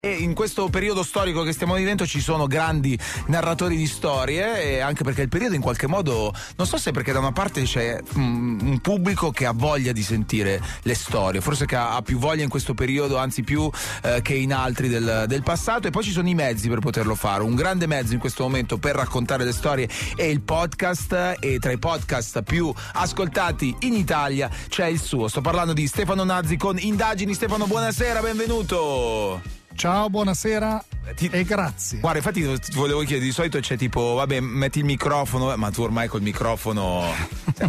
E in questo periodo storico che stiamo vivendo ci sono grandi narratori di storie, e anche perché il periodo in qualche modo, non so se perché da una parte c'è un pubblico che ha voglia di sentire le storie, forse che ha più voglia in questo periodo, anzi più che in altri del passato, e poi ci sono i mezzi per poterlo fare. Un grande mezzo in questo momento per raccontare le storie è il podcast, e tra i podcast più ascoltati in Italia c'è il suo. Sto parlando di Stefano Nazzi con Indagini. Stefano, buonasera, benvenuto. Ciao, buonasera e grazie. Guarda, infatti ti volevo chiedere, di solito c'è tipo, vabbè, metti il microfono, ma tu ormai col microfono sei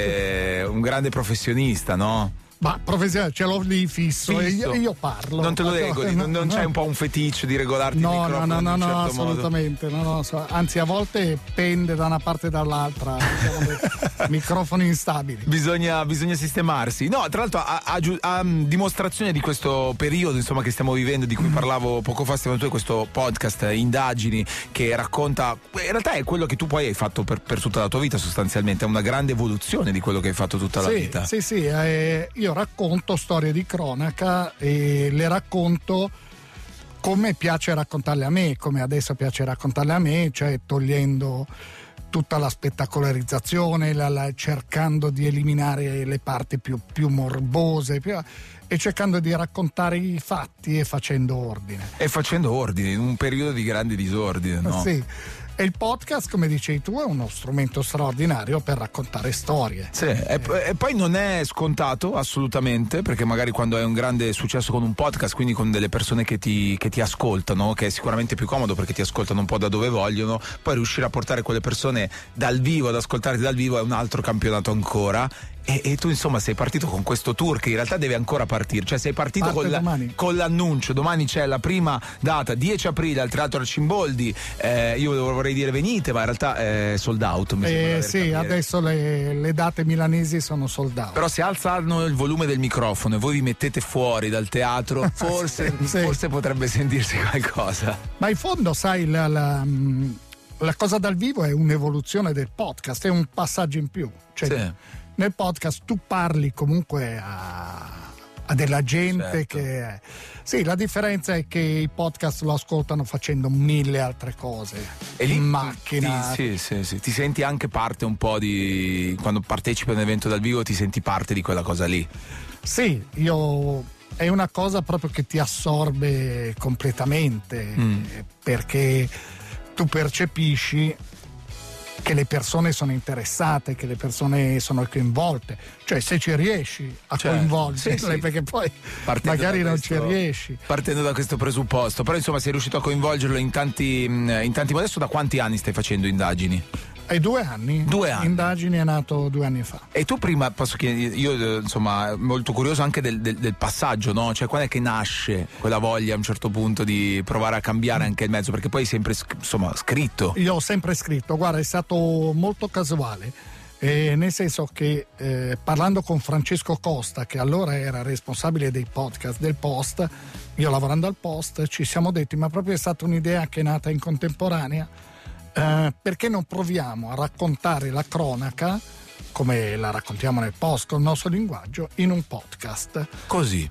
un grande professionista, no? Ma professionale, ce l'ho lì fisso. E io parlo. Non te lo regoli, non c'hai un po' un feticcio di regolarti il microfono? No, assolutamente. No, anzi, a volte pende da una parte e dall'altra, microfoni instabili. Bisogna sistemarsi. No, tra l'altro a dimostrazione di questo periodo, insomma, che stiamo vivendo, di cui parlavo poco fa, Stefano, tu hai questo podcast Indagini che racconta, in realtà è quello che tu poi hai fatto per tutta la tua vita, sostanzialmente è una grande evoluzione di quello che hai fatto tutta la vita. Sì, io racconto storie di cronaca e le racconto come piace raccontarle a me, come adesso piace raccontarle a me, cioè togliendo tutta la spettacolarizzazione, cercando di eliminare le parti più morbose, e cercando di raccontare i fatti e facendo ordine. In un periodo di grande disordine, no? Sì. E il podcast, come dicevi tu, è uno strumento straordinario per raccontare storie. Sì, e poi non è scontato assolutamente, perché magari quando hai un grande successo con un podcast, quindi con delle persone che ti ascoltano, che è sicuramente più comodo perché ti ascoltano un po' da dove vogliono, poi riuscire a portare quelle persone dal vivo, ad ascoltarti dal vivo, è un altro campionato ancora. E tu insomma sei partito con questo tour che in realtà deve ancora partire, cioè sei partito con l'annuncio. Domani c'è la prima data, 10 aprile al Teatro Arcimboldi, io vorrei dire venite, ma in realtà è sold out. Sì, adesso le date milanesi sono sold out. Però se alzano il volume del microfono e voi vi mettete fuori dal teatro, forse potrebbe sentirsi qualcosa. Ma in fondo sai, la cosa dal vivo è un'evoluzione del podcast, è un passaggio in più, cioè sì. Nel podcast tu parli comunque a della gente, certo. Che sì, la differenza è che i podcast lo ascoltano facendo mille altre cose, e in macchina. Sì, ti senti anche parte un po' di, quando partecipi a un evento dal vivo ti senti parte di quella cosa lì. Sì, è una cosa proprio che ti assorbe completamente, perché tu percepisci che le persone sono interessate, che le persone sono coinvolte, cioè se ci riesci a coinvolgerle, sì. Perché poi magari non ci riesci. Partendo da questo presupposto, però insomma sei riuscito a coinvolgerlo in tanti. Ma adesso da quanti anni stai facendo Indagini? È 2 anni. 2 anni. Indagini è nato 2 anni fa. E tu prima, posso chiedere, io insomma molto curioso anche del passaggio, no? Cioè quando è che nasce quella voglia a un certo punto di provare a cambiare anche il mezzo, perché poi hai sempre scritto. Io ho sempre scritto, guarda, è stato molto casuale, nel senso che parlando con Francesco Costa, che allora era responsabile dei podcast del Post, io lavorando al Post, ci siamo detti, ma proprio è stata un'idea che è nata in contemporanea, perché non proviamo a raccontare la cronaca come la raccontiamo nel Post con il nostro linguaggio in un podcast. Così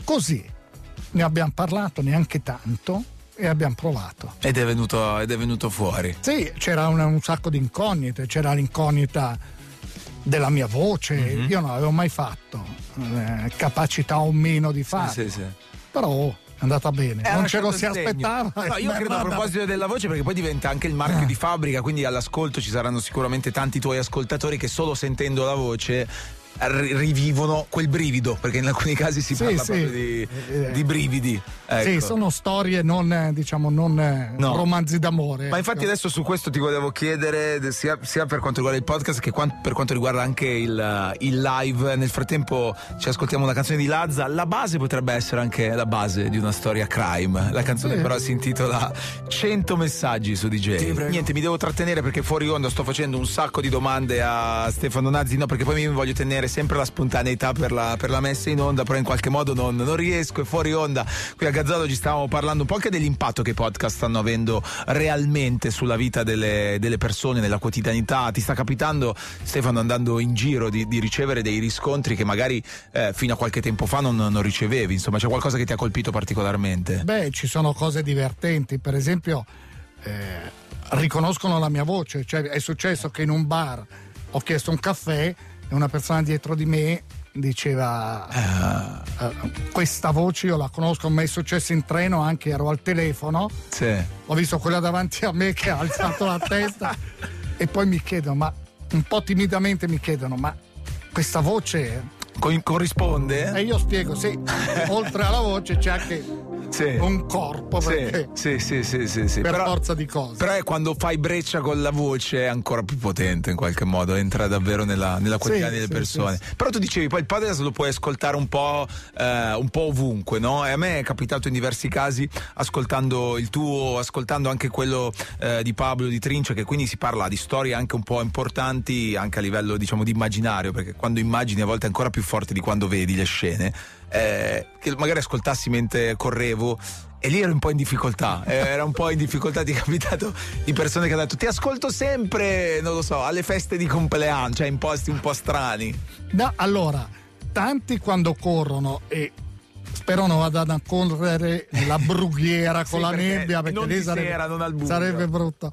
ne abbiamo parlato neanche tanto e abbiamo provato ed è venuto fuori. Sì, c'era un sacco di incognite, c'era l'incognita della mia voce, io non l'avevo mai fatto, capacità o meno di farlo, sì. Però è andata bene, non ce lo si aspettava. No, io credo, a proposito della voce, perché poi diventa anche il marchio di fabbrica, quindi all'ascolto ci saranno sicuramente tanti tuoi ascoltatori che solo sentendo la voce rivivono quel brivido, perché in alcuni casi si parla proprio di brividi, ecco. Sì, sono storie non romanzi d'amore. Ma infatti adesso su questo ti volevo chiedere, sia per quanto riguarda il podcast che per quanto riguarda anche il live. Nel frattempo ci ascoltiamo una canzone di Lazza. La base potrebbe essere anche la base di una storia crime. La canzone però si intitola 100 messaggi su DJ. Niente, mi devo trattenere perché fuori onda sto facendo un sacco di domande a Stefano Nazzi, no, perché poi mi voglio tenere cercare sempre la spontaneità per la messa in onda, però in qualche modo non riesco, e fuori onda qui a Gazzolo ci stavamo parlando un po' anche dell'impatto che i podcast stanno avendo realmente sulla vita delle persone, nella quotidianità. Ti sta capitando, Stefano, andando in giro di ricevere dei riscontri che magari fino a qualche tempo fa non ricevevi? Insomma, c'è qualcosa che ti ha colpito particolarmente? Beh, ci sono cose divertenti, per esempio riconoscono la mia voce, cioè è successo che in un bar ho chiesto un caffè e una persona dietro di me diceva questa voce io la conosco, mi è successo in treno, anche ero al telefono, sì. Ho visto quella davanti a me che ha alzato la testa e poi mi chiedono, ma un po' timidamente mi chiedono, ma questa voce corrisponde? E io spiego, sì, oltre alla voce c'è anche un corpo, perché sì. Per forza di cose. Però è quando fai breccia con la voce è ancora più potente, in qualche modo entra davvero nella quotidianità delle persone. Però tu dicevi, poi il podcast lo puoi ascoltare un po' ovunque, no? E a me è capitato in diversi casi, ascoltando il tuo, ascoltando anche quello di Pablo Di Trincia, che quindi si parla di storie anche un po' importanti anche a livello, diciamo, di immaginario, perché quando immagini a volte è ancora più forte di quando vedi le scene, che magari ascoltassi mentre correvo, e lì ero un po' in difficoltà, ti è capitato di persone che hanno detto ti ascolto sempre, non lo so, alle feste di compleanno, cioè in posti un po' strani. No, allora, tanti quando corrono e spero non vadano a correre la brughiera con la nebbia, perché lì sarebbe brutto,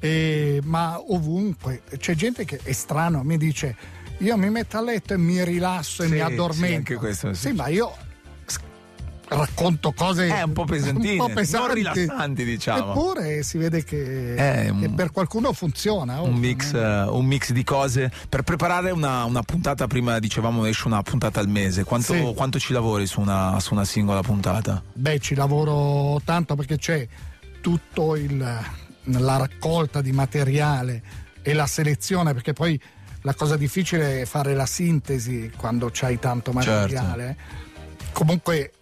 ma ovunque c'è gente che è strano, mi dice io mi metto a letto e mi rilasso e mi addormento. Sì, anche questo, sì, ma io racconto cose un po' pesantine, un po' pesanti, non rilassanti, diciamo. Eppure si vede che per qualcuno funziona. Un mix di cose per preparare una puntata. Prima dicevamo esce una puntata al mese. Quanto ci lavori su una singola puntata? Beh, ci lavoro tanto, perché c'è tutto la raccolta di materiale e la selezione, perché poi la cosa difficile è fare la sintesi quando c'hai tanto materiale. Certo. Comunque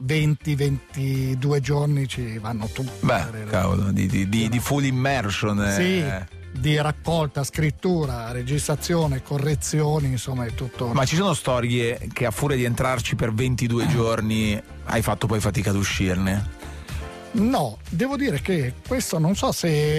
20-22 giorni ci vanno tutti. Beh, cavolo, di full immersion. Sì, di raccolta, scrittura, registrazione, correzioni, insomma è tutto. Ma ci sono storie che a furia di entrarci per 22 giorni hai fatto poi fatica ad uscirne? No, devo dire che questo non so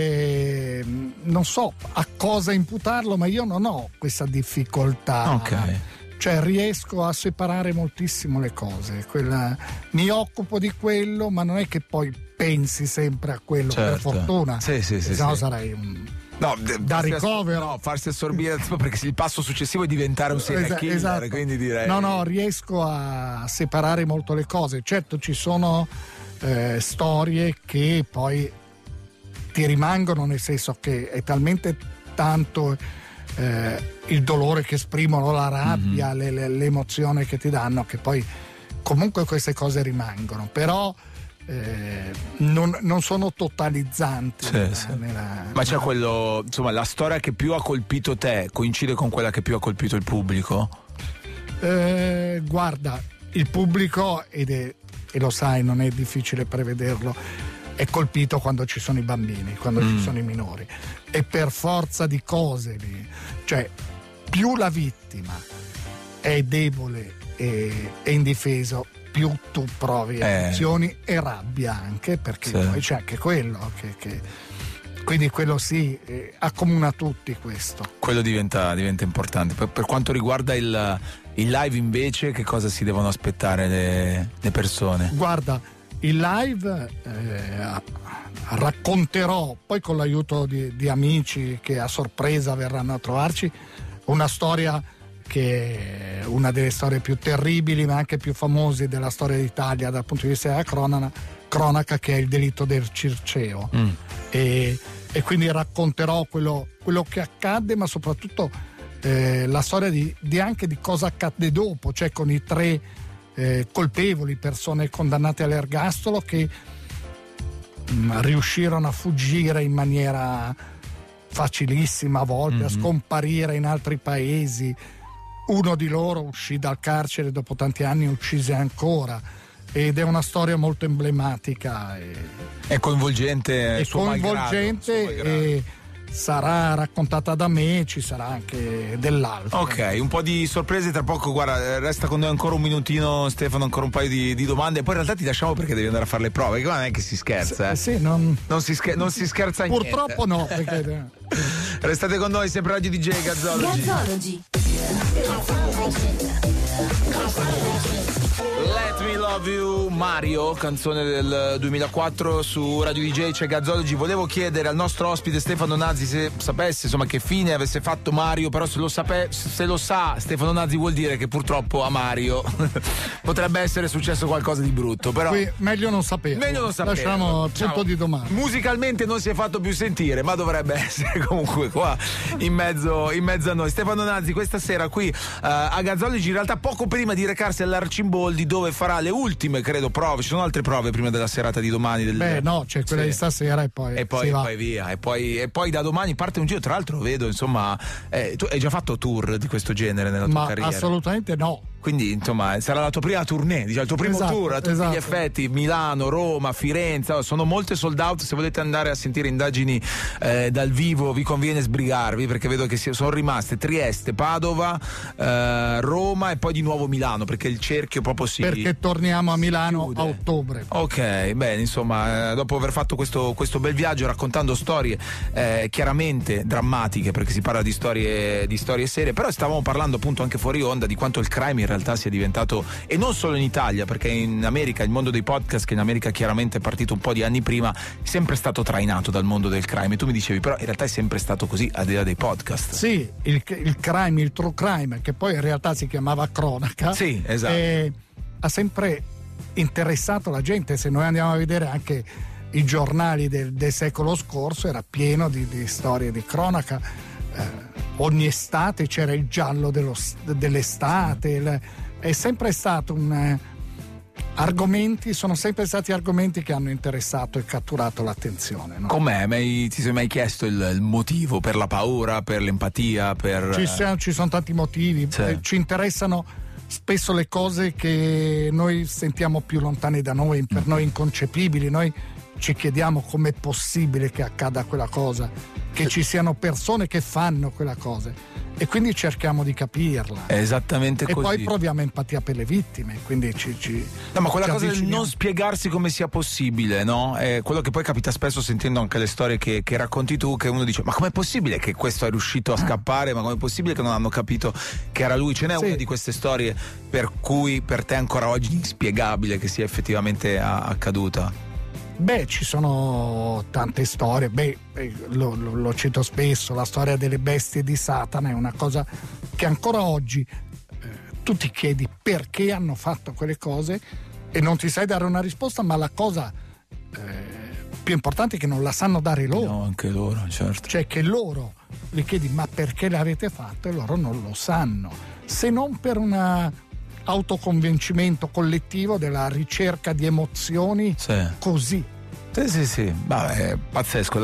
a cosa imputarlo, ma io non ho questa difficoltà. Ok. Cioè riesco a separare moltissimo le cose, mi occupo di quello, ma non è che poi pensi sempre a quello, certo. Per fortuna. Sì, sennò sarei da ricovero. No, farsi assorbire, perché il passo successivo è diventare un serial killer, esatto. Quindi direi. No, riesco a separare molto le cose. Certo, ci sono storie che poi ti rimangono, nel senso che è talmente tanto il dolore che esprimono, la rabbia, l'emozione che ti danno, che poi comunque queste cose rimangono, però non sono totalizzanti. Ma c'è quello, insomma, la storia che più ha colpito te coincide con quella che più ha colpito il pubblico? Guarda, il pubblico, e lo sai, non è difficile prevederlo, è colpito quando ci sono i bambini, quando ci sono i minori, e per forza di cose lì, cioè più la vittima è debole e indifeso, più tu provi emozioni e rabbia anche, perché poi c'è anche quello che quindi quello accomuna tutti questo. Quello diventa importante. Per quanto riguarda il live invece, che cosa si devono aspettare le persone? Guarda, il live racconterò, poi con l'aiuto di amici che a sorpresa verranno a trovarci, una storia che è una delle storie più terribili ma anche più famose della storia d'Italia dal punto di vista della cronaca, che è il delitto del Circeo. E quindi racconterò quello che accadde, ma soprattutto la storia anche di cosa accadde dopo, cioè con i 3 colpevoli, persone condannate all'ergastolo, che riuscirono a fuggire in maniera facilissima a volte, a scomparire in altri paesi. Uno di loro uscì dal carcere dopo tanti anni, uccise ancora, ed è una storia molto emblematica è coinvolgente, malgrado. sarà raccontata da me, ci sarà anche dell'altro. Ok, un po' di sorprese tra poco. Guarda, resta con noi ancora un minutino, Stefano, ancora un paio di domande e poi in realtà ti lasciamo perché devi andare a fare le prove, che non è che si scherza. Sì, non si scherza niente. Purtroppo no, perché... Restate con noi, sempre Radio DJ Gazzology. Let Me Love You, Mario, canzone del 2004 su Radio DJ, c'è Gazzology. Volevo chiedere al nostro ospite Stefano Nazzi se sapesse insomma che fine avesse fatto Mario, però se lo sa Stefano Nazzi vuol dire che purtroppo a Mario potrebbe essere successo qualcosa di brutto, però qui meglio non saperlo. Lasciamo il punto di domanda. Musicalmente non si è fatto più sentire, ma dovrebbe essere comunque qua in mezzo a noi. Stefano Nazzi questa sera qui a Gazzology, in realtà poco prima di recarsi all'Arcimboldi, dove farà le ultime, credo, prove. Ci sono altre prove prima della serata di domani. C'è quella di stasera e poi via. E poi da domani parte un giro. Tra l'altro vedo, insomma, tu hai già fatto tour di questo genere nella tua carriera? Assolutamente no. Quindi, insomma, sarà la tua prima tournée, diciamo, il tuo primo tour a tutti gli effetti. Milano, Roma, Firenze, sono molte sold out. Se volete andare a sentire indagini dal vivo, vi conviene sbrigarvi, perché vedo che sono rimaste Trieste, Padova, Roma e poi di nuovo Milano, perché il cerchio proprio perché torniamo a Milano a ottobre. Ok, bene, insomma, dopo aver fatto questo bel viaggio raccontando storie chiaramente drammatiche, perché si parla di storie serie, però stavamo parlando appunto anche fuori onda di quanto il crime in realtà sia diventato, e non solo in Italia, perché in America il mondo dei podcast, che in America chiaramente è partito un po' di anni prima, è sempre stato trainato dal mondo del crime. E tu mi dicevi, però in realtà è sempre stato così al di là dei podcast. Sì, il crime, il true crime, che poi in realtà si chiamava cronaca. Sì, esatto. Ha sempre interessato la gente. Se noi andiamo a vedere anche i giornali del secolo scorso, era pieno di storie di cronaca. Ogni estate c'era il giallo dell'estate. È sempre stato sono sempre stati argomenti che hanno interessato e catturato l'attenzione, no? Com'è? Ti sei mai chiesto il motivo? Per la paura, per l'empatia? Ci sono tanti motivi. Sì. Ci interessano spesso le cose che noi sentiamo più lontane da noi, per noi inconcepibili. Noi ci chiediamo com'è possibile che accada quella cosa, che ci siano persone che fanno quella cosa, e quindi cerchiamo di capirla. È esattamente così. E poi proviamo empatia per le vittime, quindi no, ma quella cosa del non spiegarsi come sia possibile, no? È quello che poi capita spesso sentendo anche le storie che racconti tu, che uno dice: ma com'è possibile che questo è riuscito a scappare? Ma com'è possibile che non hanno capito che era lui? Ce n'è una di queste storie per cui per te ancora oggi inspiegabile che sia effettivamente accaduta? Ci sono tante storie. Lo cito spesso, la storia delle bestie di Satana è una cosa che ancora oggi tu ti chiedi perché hanno fatto quelle cose e non ti sai dare una risposta, ma la cosa più importante è che non la sanno dare loro. No, anche loro, certo. Cioè che loro li chiedi: ma perché l'avete fatto? E loro non lo sanno, se non per una autoconvincimento collettivo della ricerca di emozioni. Così. Sì. Vabbè, pazzesco.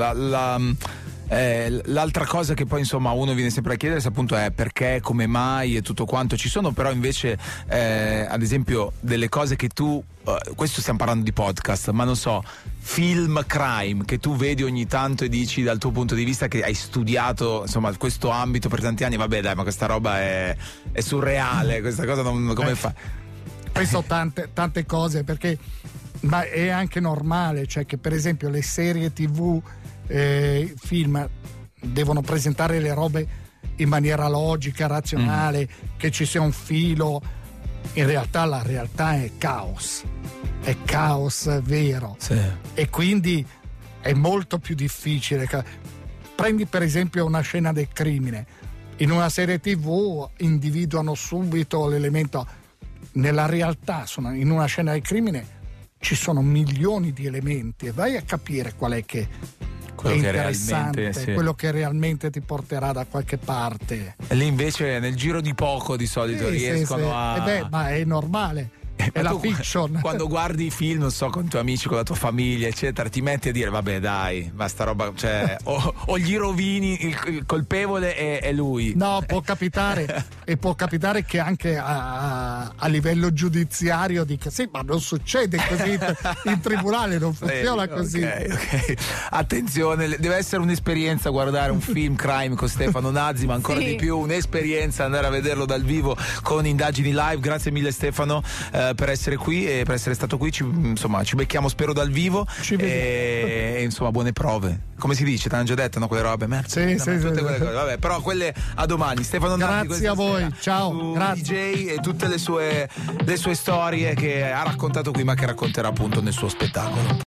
L'altra cosa che poi insomma uno viene sempre a chiedersi appunto è perché, come mai e tutto quanto. Ci sono però invece ad esempio delle cose che tu questo stiamo parlando di podcast, ma non so, film crime che tu vedi ogni tanto e dici dal tuo punto di vista che hai studiato insomma questo ambito per tanti anni, vabbè dai, ma questa roba è surreale, questa cosa non come fa? Penso tante cose, perché ma è anche normale, cioè che per esempio le serie TV, film devono presentare le robe in maniera logica, razionale, che ci sia un filo. In realtà la realtà è caos vero, sì. E quindi è molto più difficile. Prendi per esempio una scena del crimine, in una serie TV individuano subito l'elemento, nella realtà in una scena del crimine ci sono milioni di elementi e vai a capire qual è che quello è interessante, quello che realmente ti porterà da qualche parte. E lì invece nel giro di poco di solito riescono a... ma è normale. è la fiction. Quando guardi i film, non so, con i tuoi amici, con la tua famiglia, eccetera, ti metti a dire vabbè dai, ma sta roba, cioè, o gli rovini, il colpevole è lui. No, può capitare e può capitare che anche a livello giudiziario dica sì, ma non succede così in tribunale, non funziona così. Ok. Attenzione, deve essere un'esperienza guardare un film crime con Stefano Nazzi, ma ancora di più un'esperienza andare a vederlo dal vivo con Indagini Live. Grazie mille Stefano per essere qui e per essere stato qui. Ci becchiamo spero dal vivo e insomma buone prove. Come si dice? Te l'hanno già detto, no? Quelle robe, Sì. quelle cose. Vabbè, però quelle a domani. Stefano Nazzi, grazie a voi, ciao, grazie. DJ e tutte le sue storie che ha raccontato qui, ma che racconterà appunto nel suo spettacolo.